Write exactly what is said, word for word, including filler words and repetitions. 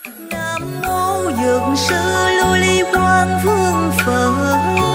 Nam mô Dược sư Lưu Ly Quang Vương Phật.